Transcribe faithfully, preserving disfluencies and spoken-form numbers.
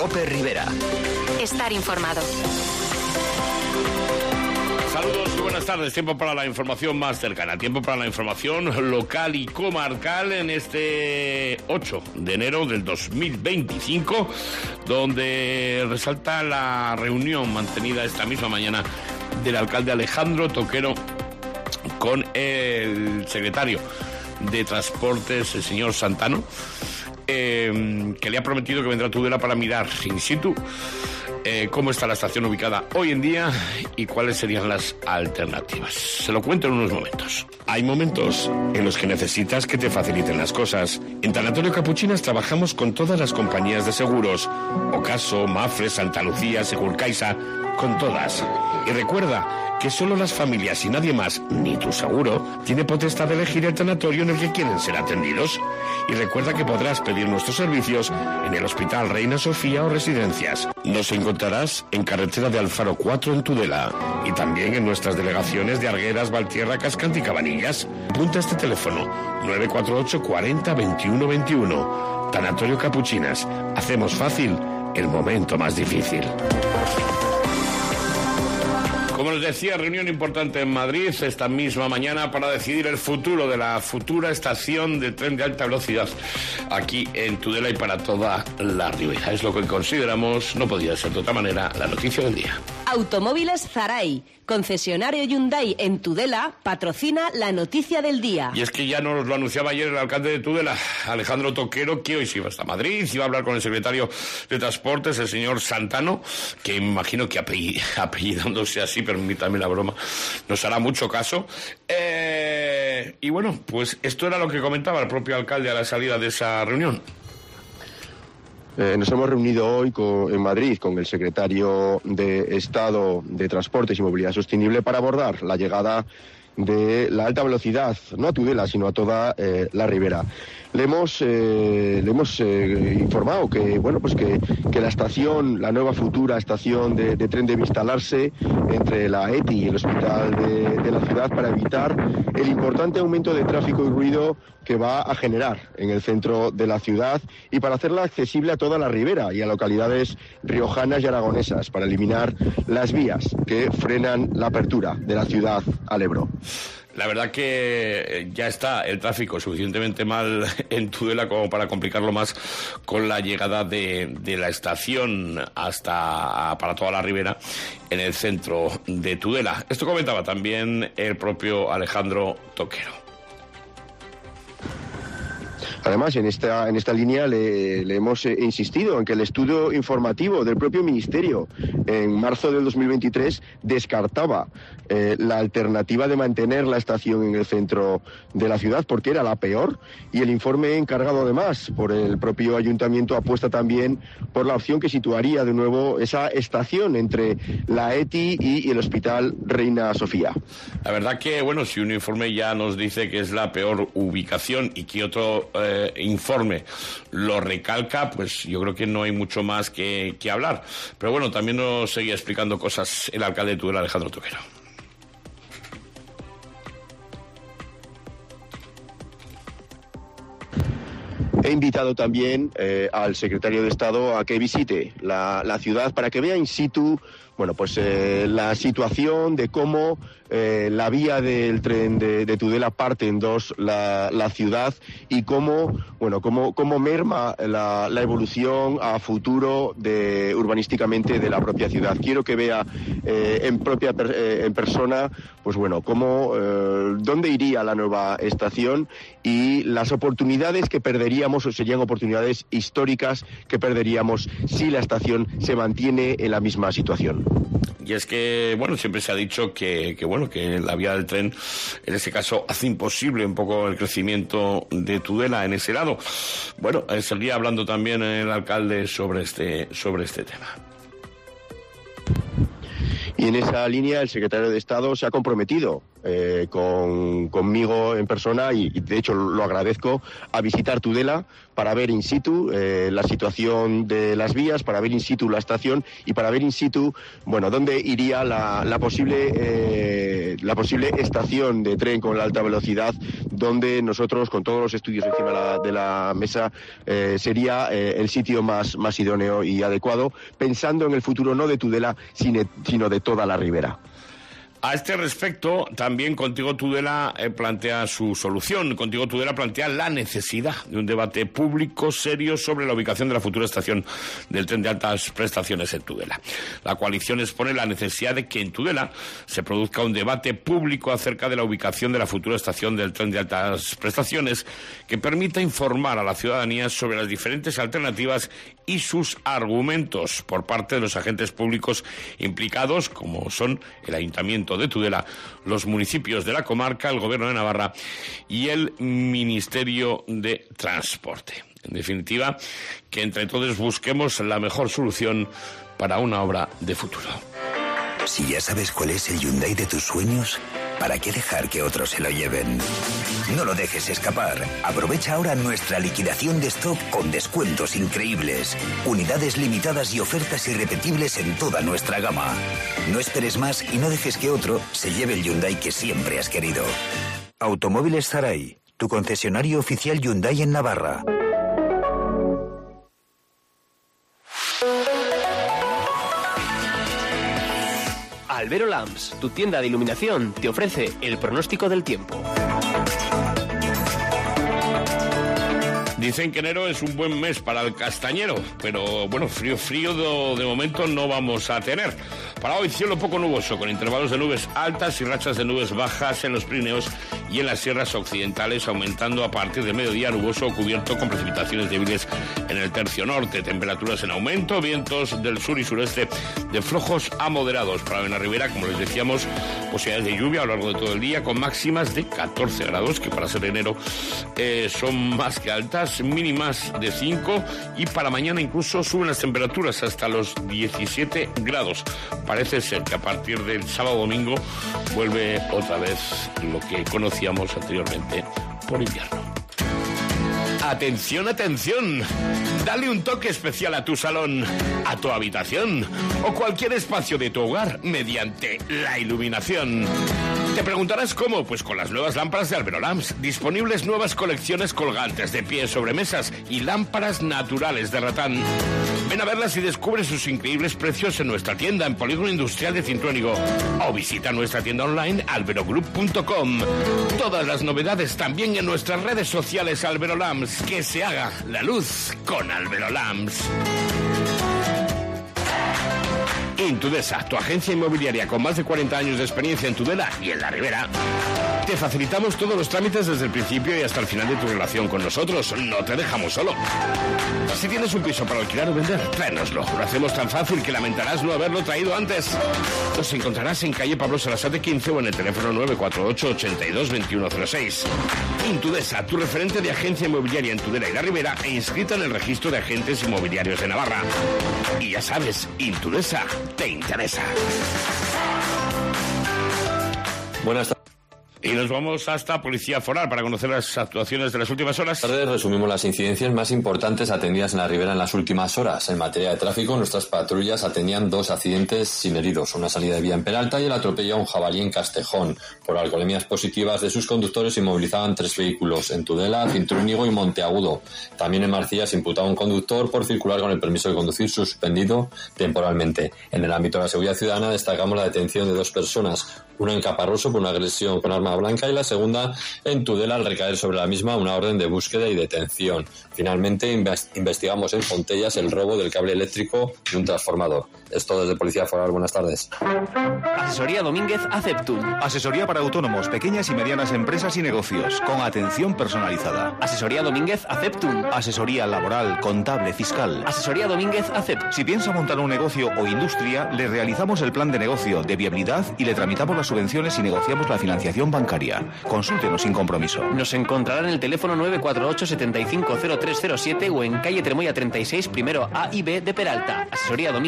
COPE Rivera. Estar informado. Saludos y buenas tardes. Tiempo para la información más cercana. Tiempo para la información local y comarcal en este ocho de enero del dos mil veinticinco, donde resalta la reunión mantenida esta misma mañana del alcalde Alejandro Toquero con el secretario de Transportes, el señor Santano, eh, que le ha prometido que vendrá a Tudela para mirar in situ Eh, cómo está la estación ubicada hoy en día y cuáles serían las alternativas. Se lo cuento en unos momentos. Hay momentos en los que necesitas que te faciliten las cosas. En Tanatorio Capuchinas trabajamos con todas las compañías de seguros. Ocaso, Mafre, Santa Lucía, Segurcaixa, con todas. Y recuerda que solo las familias y nadie más, ni tu seguro, tiene potestad de elegir el tanatorio en el que quieren ser atendidos. Y recuerda que podrás pedir nuestros servicios en el Hospital Reina Sofía o Residencias. Nos encontrarás en carretera de Alfaro cuatro en Tudela y también en nuestras delegaciones de Argueras, Valtierra, Cascante y Cabanillas. Apunta este teléfono nueve cuatro ocho cuarenta veintiuno veintiuno. Tanatorio Capuchinas. Hacemos fácil el momento más difícil. Como les decía, reunión importante en Madrid esta misma mañana para decidir el futuro de la futura estación de tren de alta velocidad aquí en Tudela y para toda la Ribera. Es lo que consideramos, no podía ser de otra manera, la noticia del día. Automóviles Zaray, concesionario Hyundai en Tudela, patrocina la noticia del día. Y es que ya nos lo anunciaba ayer el alcalde de Tudela, Alejandro Toquero, que hoy se iba hasta Madrid, iba a hablar con el secretario de Transportes, el señor Santano, que me imagino que apell- apellidándose así, permítame la broma, nos hará mucho caso. Eh, y bueno, pues esto era lo que comentaba el propio alcalde a la salida de esa reunión. Eh, nos hemos reunido hoy con, en Madrid con el secretario de Estado de Transportes y Movilidad Sostenible para abordar la llegada de la alta velocidad, no a Tudela, sino a toda eh, la Ribera. Le hemos, eh, le hemos eh, informado que, bueno, pues que, que la estación, la nueva futura estación de, de tren debe instalarse entre la E T I y el hospital de, de la ciudad para evitar el importante aumento de tráfico y ruido que va a generar en el centro de la ciudad y para hacerla accesible a toda la Ribera y a localidades riojanas y aragonesas, para eliminar las vías que frenan la apertura de la ciudad al Ebro. La verdad que ya está el tráfico suficientemente mal en Tudela como para complicarlo más con la llegada de, de la estación hasta para toda la Ribera en el centro de Tudela. Esto comentaba también el propio Alejandro Toquero. Además, en esta, en esta línea le, le hemos eh, insistido en que el estudio informativo del propio Ministerio en marzo del dos mil veintitrés descartaba eh, la alternativa de mantener la estación en el centro de la ciudad porque era la peor, y el informe encargado además por el propio ayuntamiento apuesta también por la opción que situaría de nuevo esa estación entre la E T I y, y el Hospital Reina Sofía. La verdad que, bueno, si un informe ya nos dice que es la peor ubicación y que otro eh, informe lo recalca, pues yo creo que no hay mucho más que, que hablar. Pero bueno, también nos seguía explicando cosas el alcalde de Tudela, Alejandro Toquero. He invitado también eh, al secretario de Estado a que visite la, la ciudad para que vea in situ, bueno, pues eh, la situación de cómo eh, la vía del tren de, de Tudela parte en dos la, la ciudad y cómo, bueno, cómo, cómo merma la, la evolución a futuro de urbanísticamente de la propia ciudad. Quiero que vea eh, en propia per, eh, en persona, pues bueno, cómo eh, dónde iría la nueva estación y las oportunidades que perderíamos, o serían oportunidades históricas que perderíamos si la estación se mantiene en la misma situación. Y es que, bueno, siempre se ha dicho que, que, bueno, que la vía del tren, en ese caso, hace imposible un poco el crecimiento de Tudela en ese lado. Bueno, seguía hablando también el alcalde sobre este, sobre este tema. Y en esa línea el secretario de Estado se ha comprometido eh, con, conmigo en persona y, y de hecho lo agradezco, a visitar Tudela para ver in situ eh, la situación de las vías, para ver in situ la estación y para ver in situ, bueno, dónde iría la, la posible eh, la posible estación de tren con la alta velocidad, donde nosotros, con todos los estudios encima de la, de la mesa, eh, sería eh, el sitio más, más idóneo y adecuado, pensando en el futuro no de Tudela, sino, sino de toda la ribera. A este respecto, también Contigo Tudela eh, plantea su solución. Contigo Tudela plantea la necesidad de un debate público serio sobre la ubicación de la futura estación del tren de altas prestaciones en Tudela. La coalición expone la necesidad de que en Tudela se produzca un debate público acerca de la ubicación de la futura estación del tren de altas prestaciones que permita informar a la ciudadanía sobre las diferentes alternativas y sus argumentos por parte de los agentes públicos implicados, como son el Ayuntamiento de Tudela, los municipios de la comarca, el Gobierno de Navarra y el Ministerio de Transporte. En definitiva, que entre todos busquemos la mejor solución para una obra de futuro. Si ya sabes cuál es el Hyundai de tus sueños, ¿para qué dejar que otros se lo lleven? No lo dejes escapar. Aprovecha ahora nuestra liquidación de stock con descuentos increíbles, unidades limitadas y ofertas irrepetibles en toda nuestra gama. No esperes más y no dejes que otro se lleve el Hyundai que siempre has querido. Automóviles Zaray, tu concesionario oficial Hyundai en Navarra. Albero Lamps, tu tienda de iluminación, te ofrece el pronóstico del tiempo. Dicen que enero es un buen mes para el castañero, pero bueno, frío, frío de, de momento no vamos a tener. Para hoy cielo poco nuboso, con intervalos de nubes altas y rachas de nubes bajas en los Pirineos y en las sierras occidentales, aumentando a partir del mediodía nuboso o cubierto con precipitaciones débiles en el tercio norte. Temperaturas en aumento, vientos del sur y sureste de flojos a moderados. Para la ribera, como les decíamos, posibilidades de lluvia a lo largo de todo el día, con máximas de catorce grados, que para ser enero eh, son más que altas, mínimas de cinco, y para mañana incluso suben las temperaturas hasta los diecisiete grados. Parece ser que a partir del sábado domingo vuelve otra vez lo que conocíamos anteriormente por invierno. Atención, atención, dale un toque especial a tu salón, a tu habitación o cualquier espacio de tu hogar mediante la iluminación. Te preguntarás cómo, pues con las nuevas lámparas de Albero Lamps, disponibles nuevas colecciones colgantes de pie sobre mesas y lámparas naturales de ratán. Ven a verlas y descubre sus increíbles precios en nuestra tienda en Polígono Industrial de Cintruénigo o visita nuestra tienda online alberogroup punto com. Todas las novedades también en nuestras redes sociales Albero Lamps. Que se haga la luz con Albero Lamps. Intudesa, tu agencia inmobiliaria con más de cuarenta años de experiencia en Tudela y en la Ribera. Te facilitamos todos los trámites desde el principio y hasta el final de tu relación con nosotros. No te dejamos solo. Si tienes un piso para alquilar o vender, tráenoslo. Lo hacemos tan fácil que lamentarás no haberlo traído antes. Nos encontrarás en calle Pablo Sarasate quince o en el teléfono nueve cuatro ocho, ochenta y dos, veintiuno cero seis. Intudesa, tu referente de agencia inmobiliaria en Tudela y la Ribera e inscrita en el registro de agentes inmobiliarios de Navarra. Y ya sabes, Intudesa te interesa. Buenas tardes. Y nos vamos hasta Policía Foral para conocer las actuaciones de las últimas horas. Buenas tardes, resumimos las incidencias más importantes atendidas en la Ribera en las últimas horas. En materia de tráfico, nuestras patrullas atendían dos accidentes sin heridos, una salida de vía en Peralta y el atropello a un jabalí en Castejón. Por alcoholemias positivas de sus conductores se inmovilizaban tres vehículos en Tudela, Cintruénigo y Monteagudo. También en Marcilla se imputaba un conductor por circular con el permiso de conducir suspendido temporalmente. En el ámbito de la seguridad ciudadana destacamos la detención de dos personas, una en Caparroso por una agresión con arma blanca y la segunda en Tudela al recaer sobre la misma una orden de búsqueda y detención. Finalmente investigamos en Fontellas el robo del cable eléctrico de un transformador. Esto desde Policía Foral. Buenas tardes. Asesoría Domínguez Aceptum. Asesoría para autónomos, pequeñas y medianas empresas y negocios, con atención personalizada. Asesoría Domínguez Aceptum. Asesoría laboral, contable, fiscal. Asesoría Domínguez Aceptum. Si piensa montar un negocio o industria, le realizamos el plan de negocio, de viabilidad y le tramitamos las subvenciones y negociamos la financiación bancaria. Consúltenos sin compromiso. Nos encontrará en el teléfono nueve cuatro ocho, setenta y cinco, cero tres cero siete o en calle Tremoya treinta y seis, primero A y B de Peralta. Asesoría Domínguez